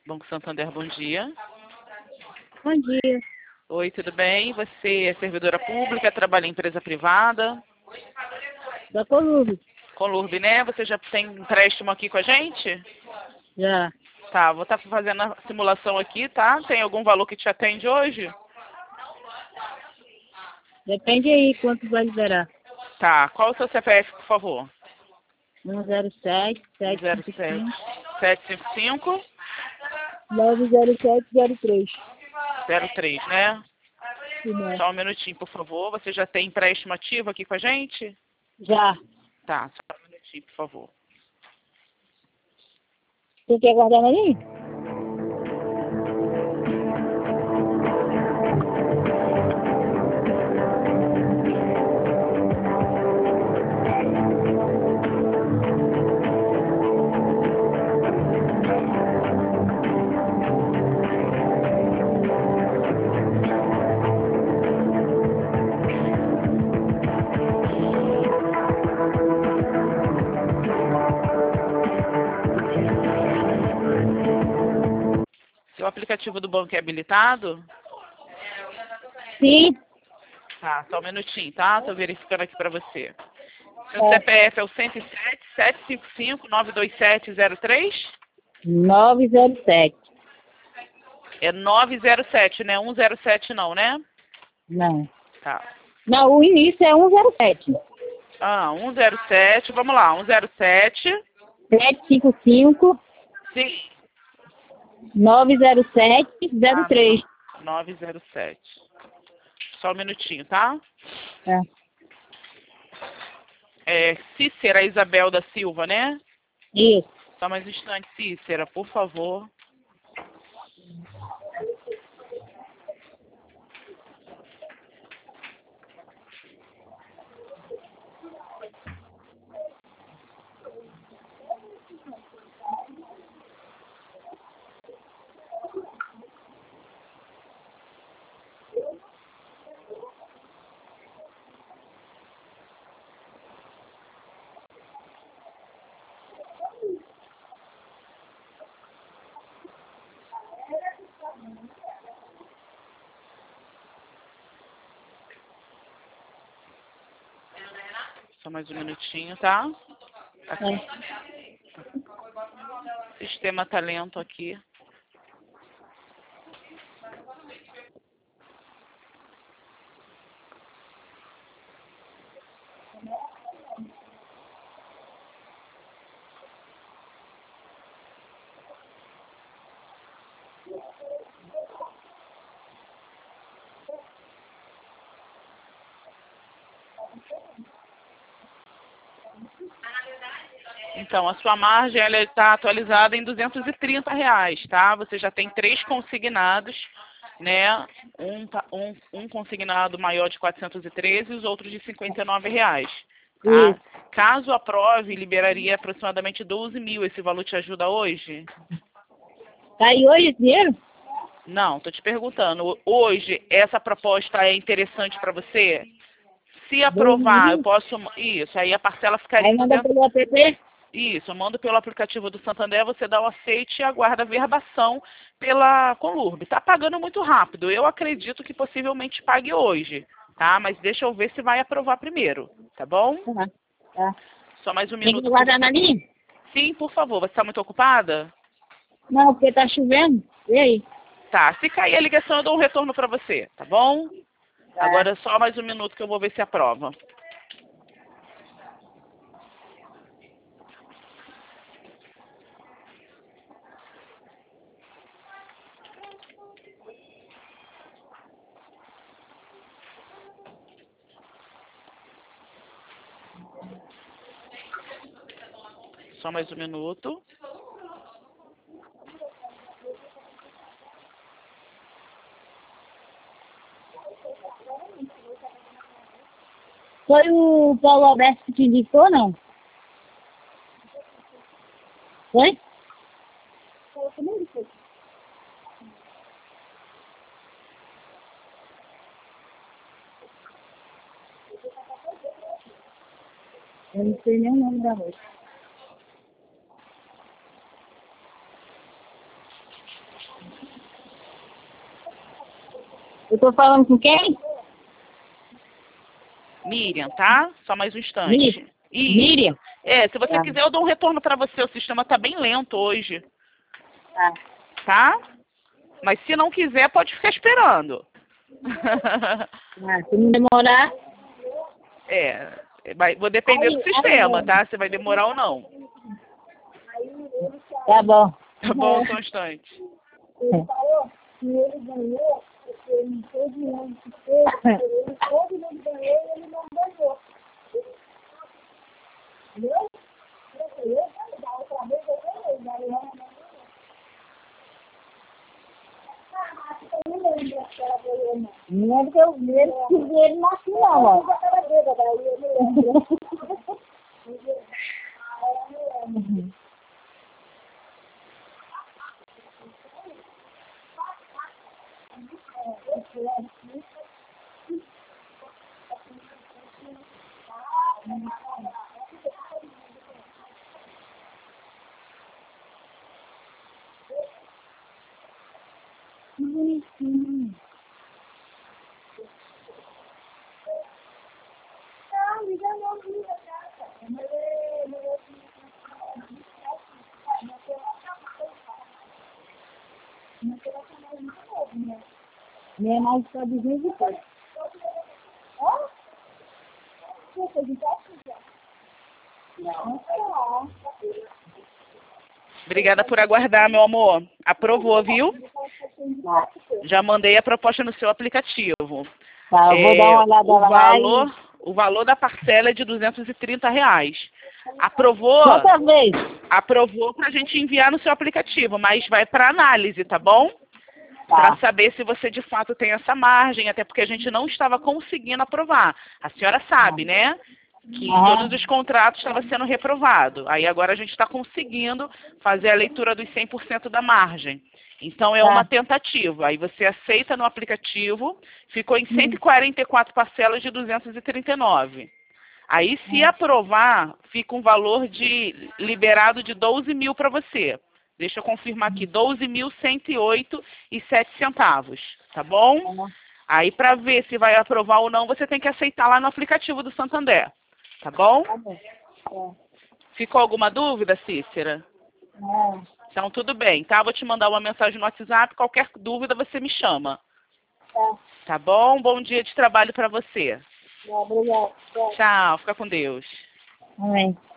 Banco Santander, bom dia. Bom dia. Oi, tudo bem? Você é servidora pública, trabalha em empresa privada? Da Colúbio. Colurb, né? Você já tem empréstimo aqui com a gente? Já. Tá, vou estar fazendo a simulação aqui, tá? Tem algum valor que te atende hoje? Depende aí quanto vai liberar. Tá, qual o seu CPF, por favor? 107 07 755 755 90703. 03, né? Né? Só um minutinho, por favor. Você já tem empréstimo ativo aqui com a gente? Já. Tá, só um minutinho, por favor. Você quer guardar na linha? Seu aplicativo do banco é habilitado? Sim. Tá, só um minutinho, tá? Tô verificando aqui pra você. Seu É. CPF é o 107 755 92703? 907. É 907, né? 107 não, né? Não. Tá. Não, o início é 107. Ah, 107, vamos lá, 107. 755 Sim. 90703. 907. Só um minutinho, tá? É. É Cícera Isabel da Silva, né? Isso. Só mais um instante, Cícera, por favor. Só mais um minutinho, tá? Sistema tá lento aqui. Então, a sua margem ela está atualizada em R$ 230, tá? Você já tem 3 consignados, né? Um consignado maior de 413 e os outros de R$ 59, tá? Isso. Caso aprove, liberaria aproximadamente 12 mil. Esse valor te ajuda hoje? Tá aí hoje esse dinheiro? Não, tô te perguntando. Hoje, essa proposta é interessante para você? Se 12 aprovar, eu mil? posso... Isso, aí a parcela ficaria Aí em manda 200. pelo app? Isso, eu mando pelo aplicativo do Santander, você dá o aceite e aguarda a verbação pela Colurb. Tá pagando muito rápido. Eu acredito que possivelmente pague hoje, tá? Mas deixa eu ver se vai aprovar primeiro, tá bom? Tá. Tá. Só mais um Tem que minuto. guardar na linha? Sim, por favor. Você está muito ocupada? Não, porque tá chovendo. E aí? Tá. Se cair a ligação, eu dou um retorno para você, tá bom? Tá. Agora só mais um minuto que eu vou ver se aprova. Só mais um minuto. Foi o Paulo Alberto que te indicou, não? Foi? Eu não sei nem o nome da moça. Eu tô falando com quem? Miriam, tá? Só mais um instante. Miriam. Isso. Miriam? Se você quiser, eu dou um retorno para você. O sistema tá bem lento hoje, Tá. tá? Mas se não quiser, pode ficar esperando. Se não demorar... Vou depender do sistema, tá? Se vai demorar ou não. Tá bom. Tá bom, só um instante. Ele falou que ele ganhou, porque ele não fez dinheiro que fez, ele todo mundo ganhou e ele não ganhou. Entendeu? Eu da outra vez eu ganhei, da Leona não ganhou. Eu não lembro que ela ganhou, não. Não lembro que eu vi ele nasci, não, ó. Eu estava bêbada, aí eu não lembro. Que bonitinho. Não, me dá uma vida, cara. Minha mais só de vez em quando. Ó, você de não, não. Obrigada por aguardar, meu amor. Aprovou, viu? Já mandei a proposta no seu aplicativo. Tá, eu vou dar uma olhada lá. O valor da parcela é de R$230. Aprovou? Quantas vezes? Aprovou para a gente enviar no seu aplicativo, mas vai para análise, tá bom? Tá. Para saber se você de fato tem essa margem, até porque a gente não estava conseguindo aprovar. A senhora sabe, né? Que todos os contratos estavam sendo reprovados. Aí agora a gente está conseguindo fazer a leitura dos 100% da margem. Então é uma tentativa. Aí você aceita no aplicativo, ficou em 144 parcelas de 239. Aí se aprovar, fica um valor de liberado de 12 mil para você. Deixa eu confirmar aqui, 12.108,07 centavos, tá bom? Aí para ver se vai aprovar ou não, você tem que aceitar lá no aplicativo do Santander. Tá bom? Tá bom. Ficou alguma dúvida, Cícera? Não. Então, tudo bem, tá? Vou te mandar uma mensagem no WhatsApp. Qualquer dúvida, você me chama. Tá. Tá bom? Bom dia de trabalho para você. Obrigado. Tchau. Fica com Deus. Amém.